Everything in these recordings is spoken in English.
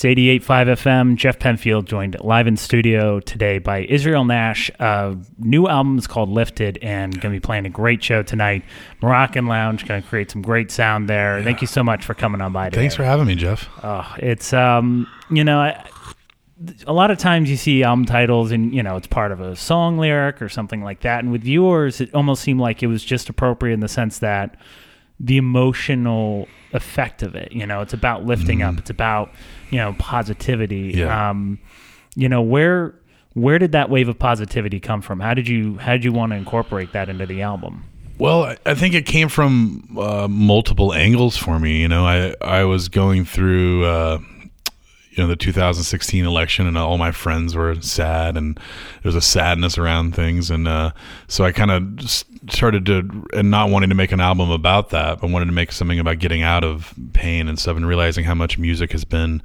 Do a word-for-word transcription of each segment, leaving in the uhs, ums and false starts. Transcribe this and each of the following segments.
It's eighty-eight point five F M. Jeff Penfield joined live in studio today by Israel Nash. Uh, new album is called Lifted, and going to be playing a great show tonight. Moroccan Lounge, going to create some great sound there. Yeah. Thank you so much for coming on by today. Thanks for having me, Jeff. Oh, it's, um, you know, I, a lot of times you see album titles and, you know, it's part of a song lyric or something like that. And with yours, it almost seemed like it was just appropriate in the sense that the emotional effect of it, you know, it's about lifting mm. up. It's about, you know, positivity. Yeah. Um, you know, where where did that wave of positivity come from? How did you how did you want to incorporate that into the album? Well, I think it came from uh, multiple angles for me. You know, I I was going through uh, you know the two thousand sixteen election, and all my friends were sad, and there was a sadness around things, and uh, so I kind of started to, and not wanting to make an album about that, but wanted to make something about getting out of pain and stuff, and realizing how much music has been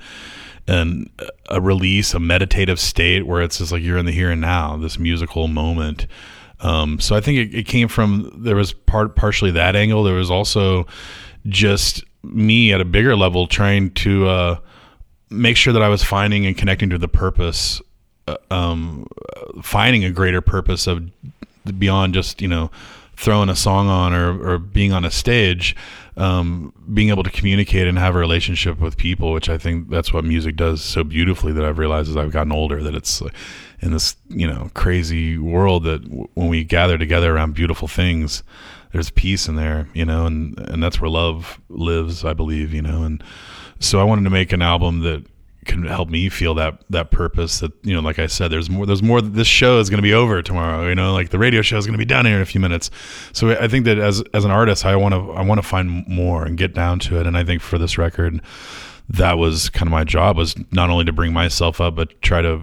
and a release, a meditative state where it's just like you're in the here and now, this musical moment. Um, so I think it, it came from, there was part partially that angle. There was also just me at a bigger level trying to uh, make sure that I was finding and connecting to the purpose, uh, um, finding a greater purpose of beyond just, you know, throwing a song on or, or being on a stage, um, being able to communicate and have a relationship with people, which I think that's what music does so beautifully, that I've realized as I've gotten older, that it's in this, you know, crazy world that w- when we gather together around beautiful things, there's peace in there, you know, and, and that's where love lives, I believe, you know. And so I wanted to make an album that can help me feel that that purpose, that, you know, like I said, there's more there's more this show is going to be over tomorrow, you know, like the radio show is going to be done here in a few minutes. So I think that as as an artist, I want to I want to find more and get down to it. And I think for this record, that was kind of my job, was not only to bring myself up, but try to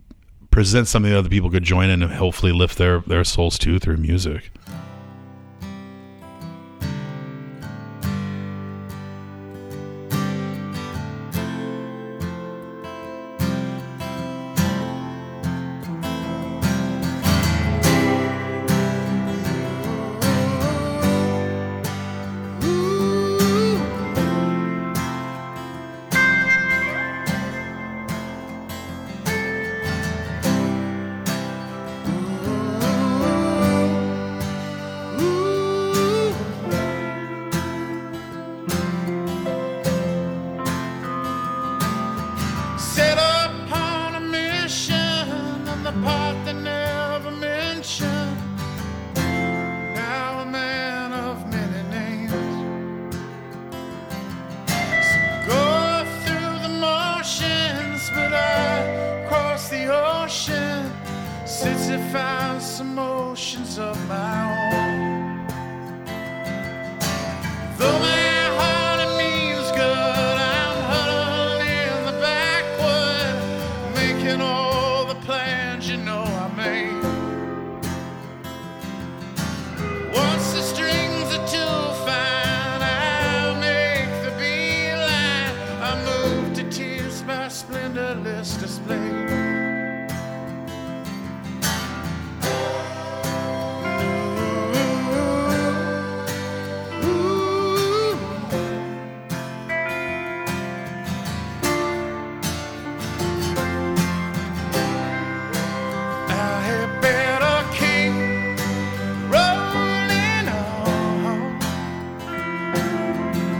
present something that other people could join in and hopefully lift their their souls too through music.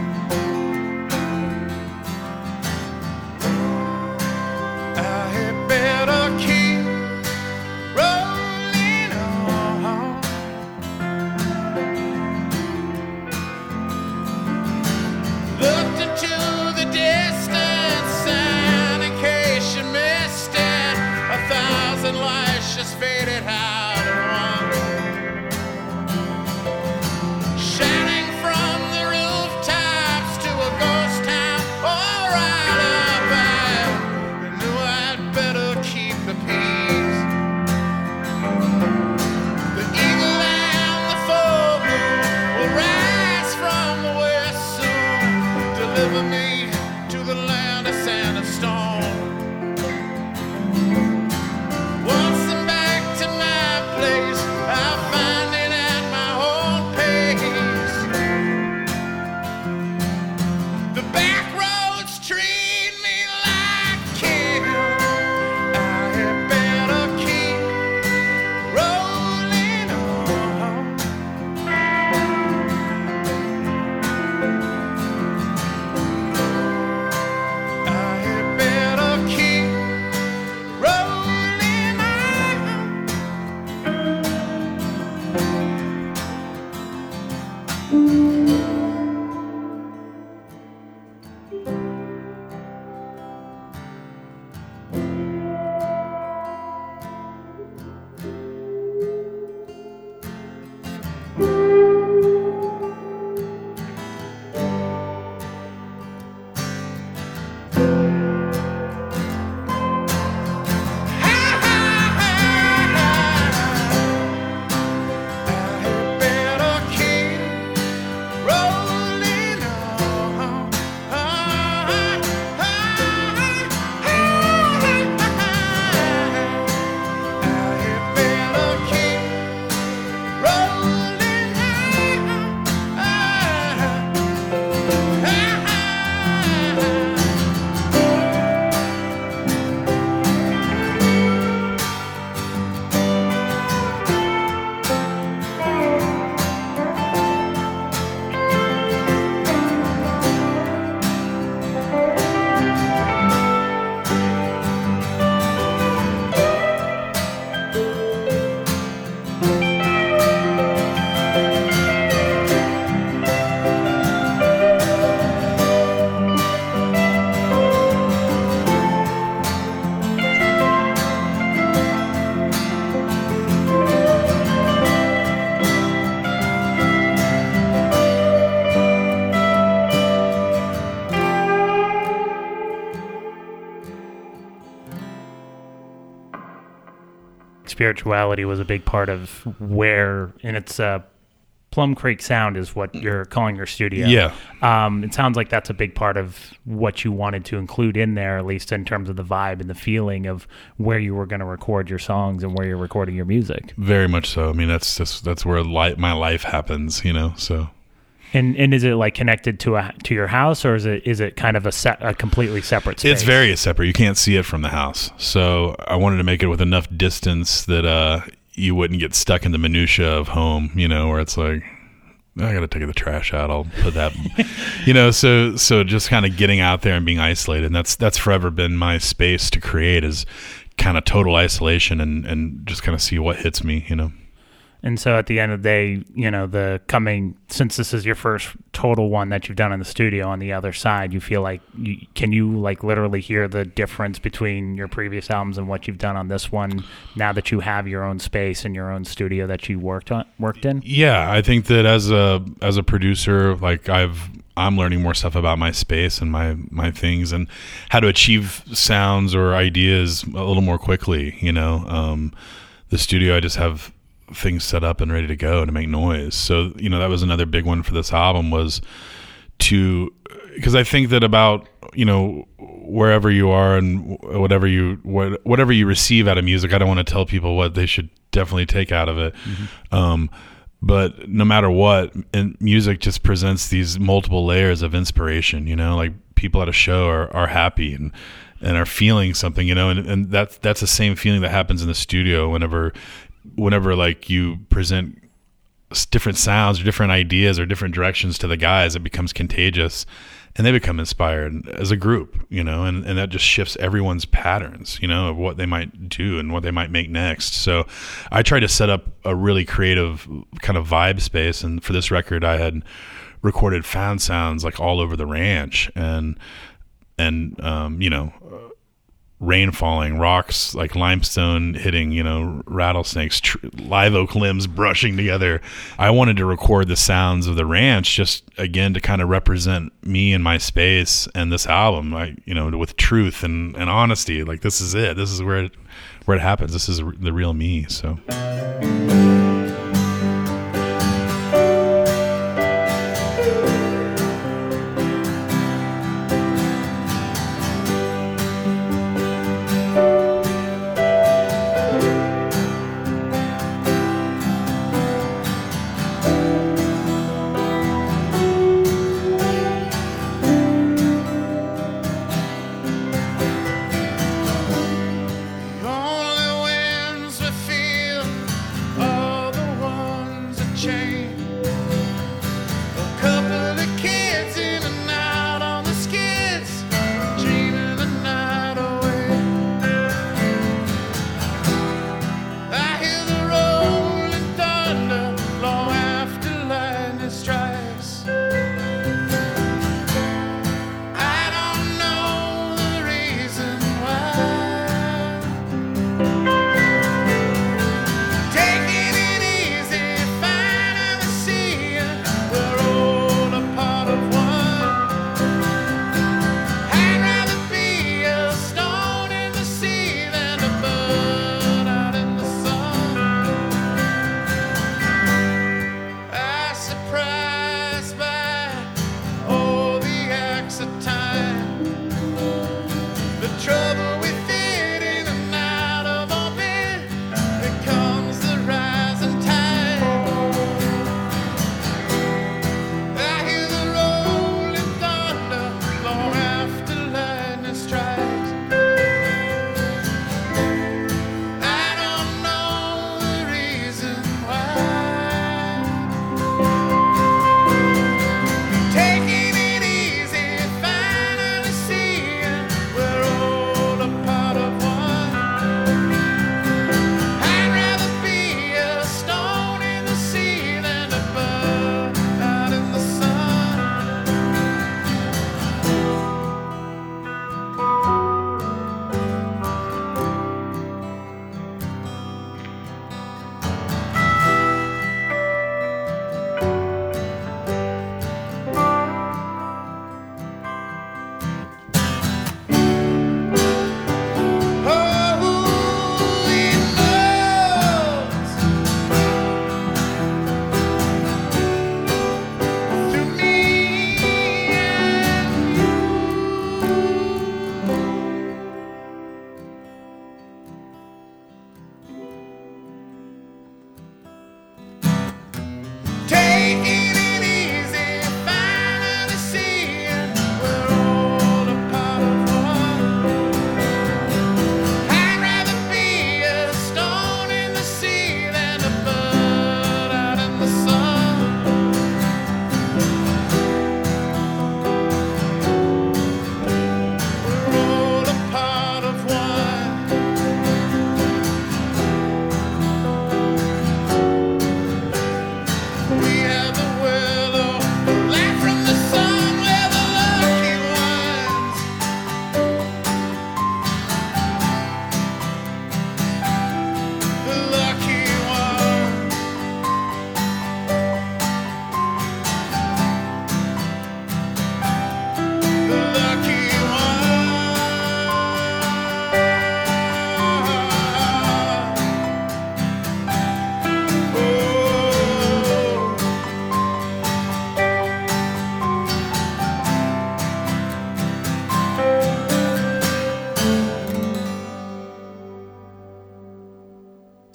I had spirituality was a big part of where, and it's uh, Plum Creek Sound is what you're calling your studio. Yeah. Um, it sounds like that's a big part of what you wanted to include in there, at least in terms of the vibe and the feeling of where you were going to record your songs and where you're recording your music. Very much so. I mean, that's just, that's where li- my life happens, you know, so. And and is it like connected to a to your house, or is it is it kind of a set, a completely separate space? It's very separate. You can't see it from the house. So I wanted to make it with enough distance that uh, you wouldn't get stuck in the minutia of home, you know, where it's like, I got to take the trash out. I'll put that, you know, so so just kind of getting out there and being isolated. And that's that's forever been my space to create, is kind of total isolation and, and just kind of see what hits me, you know. And so at the end of the day, you know, the coming, since this is your first total one that you've done in the studio on the other side, you feel like, you, can you like literally hear the difference between your previous albums and what you've done on this one now that you have your own space and your own studio that you worked on, worked in? Yeah, I think that as a, as a producer, like I've, I'm learning more stuff about my space and my, my things and how to achieve sounds or ideas a little more quickly, you know. Um, the studio, I just have things set up and ready to go to make noise. So, you know, that was another big one for this album, was to, because I think that about, you know, wherever you are and whatever you what, whatever you receive out of music, I don't want to tell people what they should definitely take out of it. Mm-hmm. Um, but no matter what, and music just presents these multiple layers of inspiration, you know, like people at a show are, are happy and and are feeling something, you know, and, and that's that's the same feeling that happens in the studio whenever whenever like you present different sounds or different ideas or different directions to the guys. It becomes contagious and they become inspired as a group, you know, and, and that just shifts everyone's patterns, you know, of what they might do and what they might make next. So I tried to set up a really creative kind of vibe space, and for this record I had recorded found sounds like all over the ranch, and and um you know, rain falling, rocks like limestone hitting, you know, rattlesnakes, tr- live oak limbs brushing together. I wanted to record the sounds of the ranch, just again to kind of represent me and my space and this album, like, you know, with truth and, and honesty. Like, this is it. This is where it, where it happens. This is the real me. So.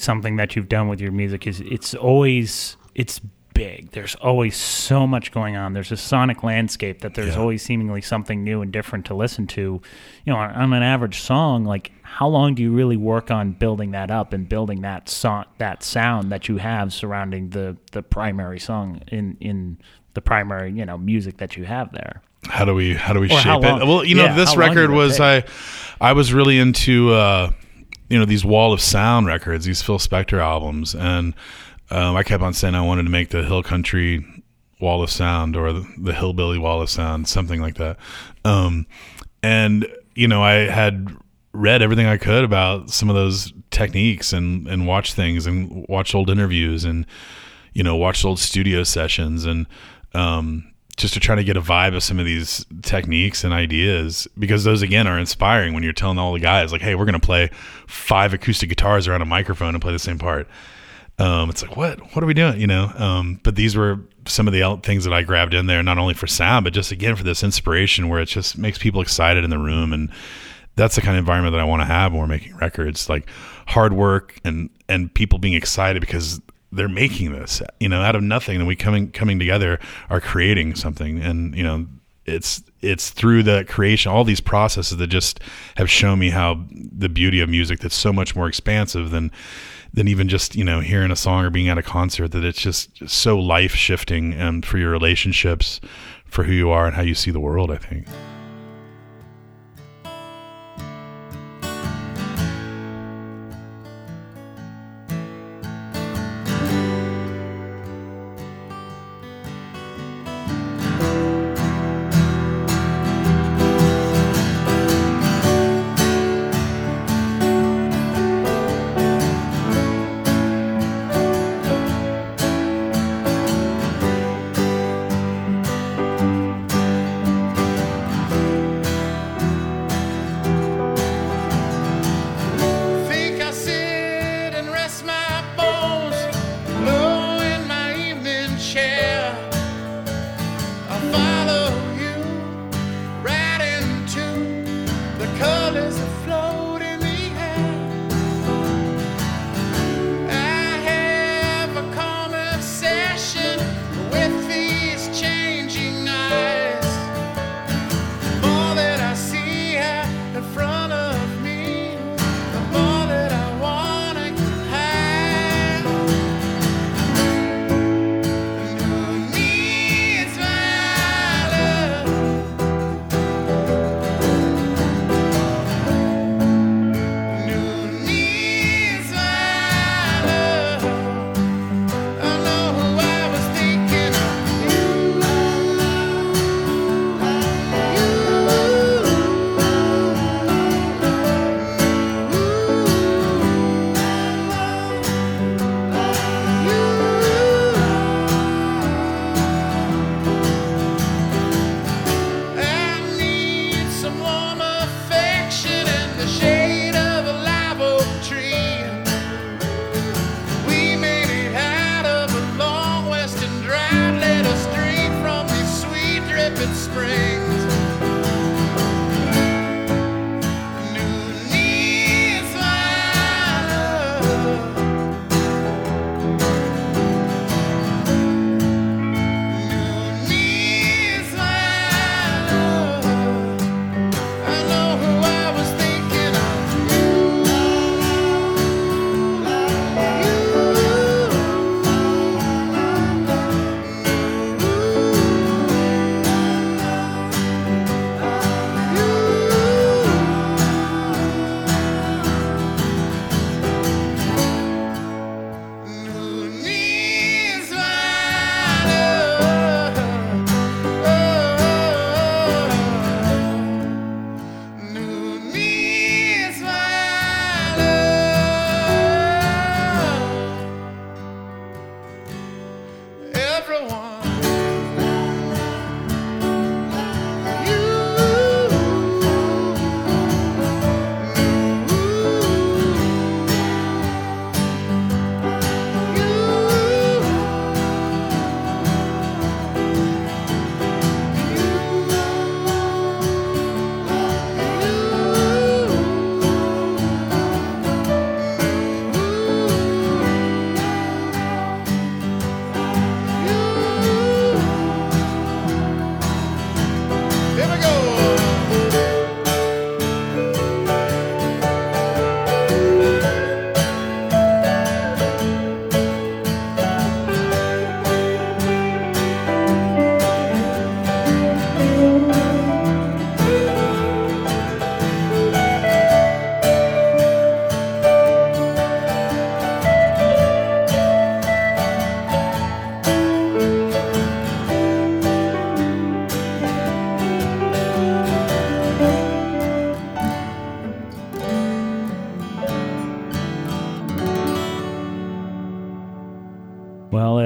something that you've done with your music is it's always it's big. There's always so much going on. There's a sonic landscape that there's Yeah. always seemingly something new and different to listen to. You know, on, on an average song, like how long do you really work on building that up and building that song, that sound that you have surrounding the the primary song in in the primary, you know, music that you have there? How do we how do we Or shape how long- it? Well, you know, yeah, this how long record did it was take? I I was really into uh, you know, these Wall of Sound records, these Phil Spector albums, and um, I kept on saying I wanted to make the Hill Country Wall of Sound or the, the Hillbilly Wall of Sound, something like that. Um, and you know, I had read everything I could about some of those techniques and and watched things and watched old interviews and you know watched old studio sessions and um, just to try to get a vibe of some of these techniques and ideas, because those again are inspiring when you're telling all the guys like, hey, we're going to play five acoustic guitars around a microphone and play the same part. Um, it's like, what, what are we doing? You know? Um, but these were some of the el- things that I grabbed in there, not only for sound, but just again, for this inspiration where it just makes people excited in the room. And that's the kind of environment that I want to have when we're making records, like hard work and, and people being excited because they're making this, you know, out of nothing. And we coming, coming together are creating something. And, you know, it's, it's through the creation, all these processes that just have shown me how the beauty of music that's so much more expansive than, than even just, you know, hearing a song or being at a concert, that it's just so life shifting and for your relationships, for who you are and how you see the world, I think.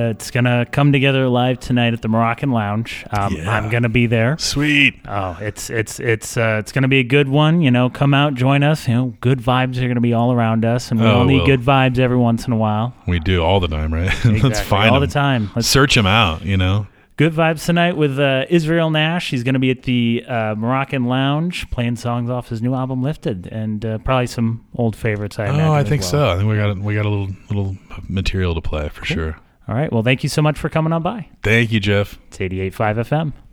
uh, it's gonna come together live tonight at the Moroccan Lounge. Um, Yeah. I'm gonna be there. Sweet. Oh, it's it's it's uh, it's gonna be a good one. You know, come out, join us. You know, good vibes are gonna be all around us, and we Oh, all need well. good vibes every once in a while. We do all the time, right? Let's Exactly, find all them. the time. Let's Search them out, you know? Good vibes tonight with uh, Israel Nash. He's going to be at the uh, Moroccan Lounge playing songs off his new album Lifted, and uh, probably some old favorites. I imagine Oh, I as think well. so. I think we got a, we got a little little material to play for sure. All right. Well, thank you so much for coming on by. Thank you, Jeff. It's eighty-eight point five F M.